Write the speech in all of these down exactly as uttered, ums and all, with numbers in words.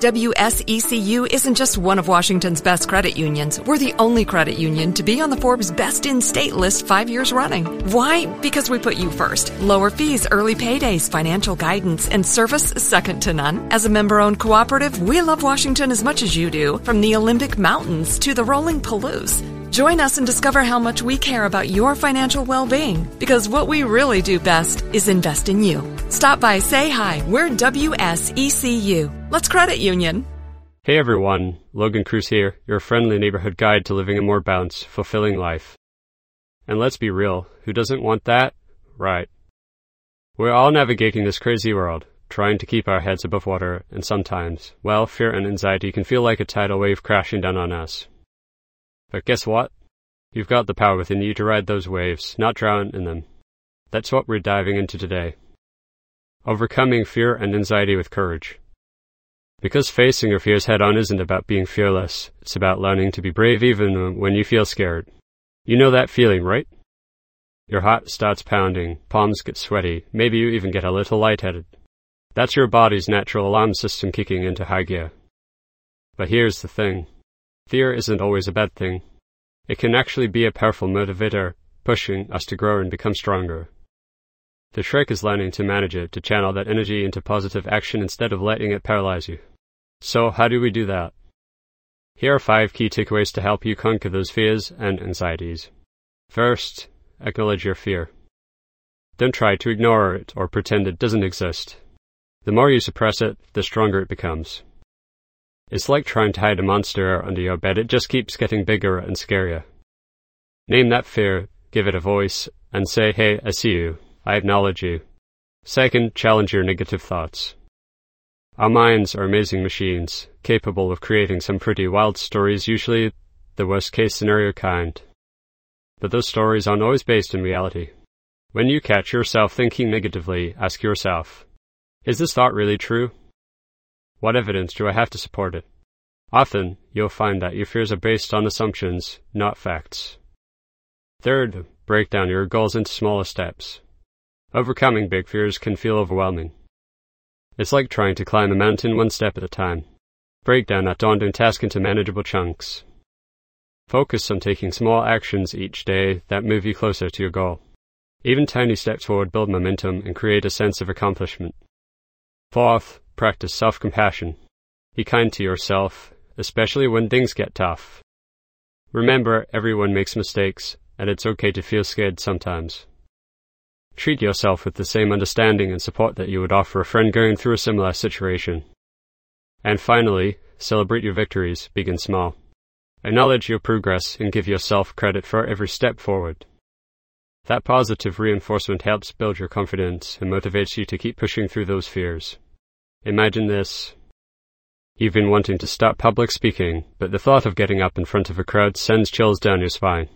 W S E C U isn't just one of Washington's best credit unions. We're the only credit union to be on the Forbes Best in State list five years running. Why? Because we put you first. Lower fees, early paydays, financial guidance, and service second to none. As a member-owned cooperative, we love Washington as much as you do, from the Olympic Mountains to the rolling Palouse. Join us and discover how much we care about your financial well-being, because what we really do best is invest in you. Stop by, say hi. We're W S E C U. Let's credit union. Hey everyone, Logan Cruz here, your friendly neighborhood guide to living a more balanced, fulfilling life. And let's be real, who doesn't want that? Right. We're all navigating this crazy world, trying to keep our heads above water, and sometimes, well, fear and anxiety can feel like a tidal wave crashing down on us. But guess what? You've got the power within you to ride those waves, not drown in them. That's what we're diving into today. Overcoming fear and anxiety with courage. Because facing your fears head-on isn't about being fearless, it's about learning to be brave even when you feel scared. You know that feeling, right? Your heart starts pounding, palms get sweaty, maybe you even get a little lightheaded. That's your body's natural alarm system kicking into high gear. But here's the thing. Fear isn't always a bad thing. It can actually be a powerful motivator, pushing us to grow and become stronger. The trick is learning to manage it, to channel that energy into positive action instead of letting it paralyze you. So, how do we do that? Here are five key takeaways to help you conquer those fears and anxieties. First, acknowledge your fear. Don't try to ignore it or pretend it doesn't exist. The more you suppress it, the stronger it becomes. It's like trying to hide a monster under your bed. It just keeps getting bigger and scarier. Name that fear, give it a voice, and say, hey, I see you. I acknowledge you. Second, challenge your negative thoughts. Our minds are amazing machines, capable of creating some pretty wild stories, usually the worst-case scenario kind. But those stories aren't always based in reality. When you catch yourself thinking negatively, ask yourself, is this thought really true? What evidence do I have to support it? Often, you'll find that your fears are based on assumptions, not facts. Third, break down your goals into smaller steps. Overcoming big fears can feel overwhelming. It's like trying to climb a mountain one step at a time. Break down that daunting task into manageable chunks. Focus on taking small actions each day that move you closer to your goal. Even tiny steps forward build momentum and create a sense of accomplishment. Fourth, practice self-compassion. Be kind to yourself, especially when things get tough. Remember, everyone makes mistakes, and it's okay to feel scared sometimes. Treat yourself with the same understanding and support that you would offer a friend going through a similar situation. And finally, celebrate your victories, begin small. Acknowledge your progress and give yourself credit for every step forward. That positive reinforcement helps build your confidence and motivates you to keep pushing through those fears. Imagine this. You've been wanting to start public speaking, but the thought of getting up in front of a crowd sends chills down your spine.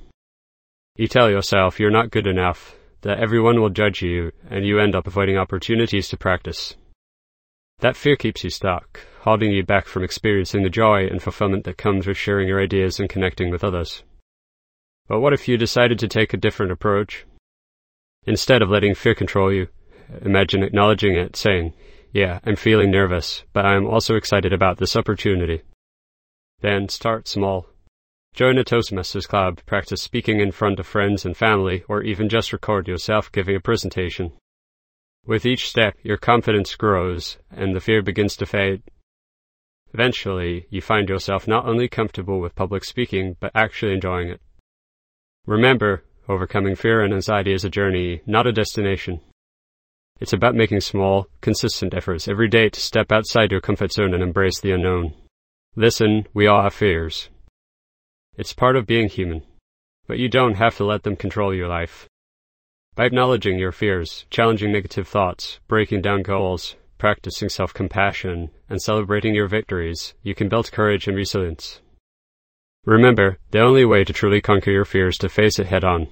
You tell yourself you're not good enough, that everyone will judge you, and you end up avoiding opportunities to practice. That fear keeps you stuck, holding you back from experiencing the joy and fulfillment that comes with sharing your ideas and connecting with others. But what if you decided to take a different approach? Instead of letting fear control you, imagine acknowledging it, saying, yeah, I'm feeling nervous, but I'm also excited about this opportunity. Then start small. Join a Toastmasters club, practice speaking in front of friends and family, or even just record yourself giving a presentation. With each step, your confidence grows, and the fear begins to fade. Eventually, you find yourself not only comfortable with public speaking, but actually enjoying it. Remember, overcoming fear and anxiety is a journey, not a destination. It's about making small, consistent efforts every day to step outside your comfort zone and embrace the unknown. Listen, we all have fears. It's part of being human. But you don't have to let them control your life. By acknowledging your fears, challenging negative thoughts, breaking down goals, practicing self-compassion, and celebrating your victories, you can build courage and resilience. Remember, the only way to truly conquer your fear is to face it head-on.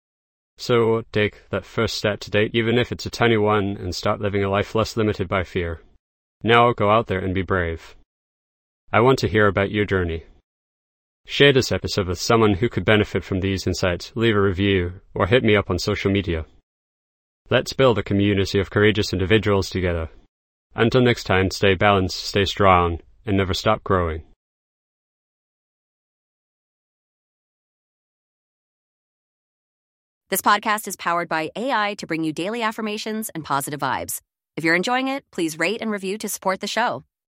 So, take that first step today, even if it's a tiny one, and start living a life less limited by fear. Now go out there and be brave. I want to hear about your journey. Share this episode with someone who could benefit from these insights, leave a review, or hit me up on social media. Let's build a community of courageous individuals together. Until next time, stay balanced, stay strong, and never stop growing. This podcast is powered by A I to bring you daily affirmations and positive vibes. If you're enjoying it, please rate and review to support the show.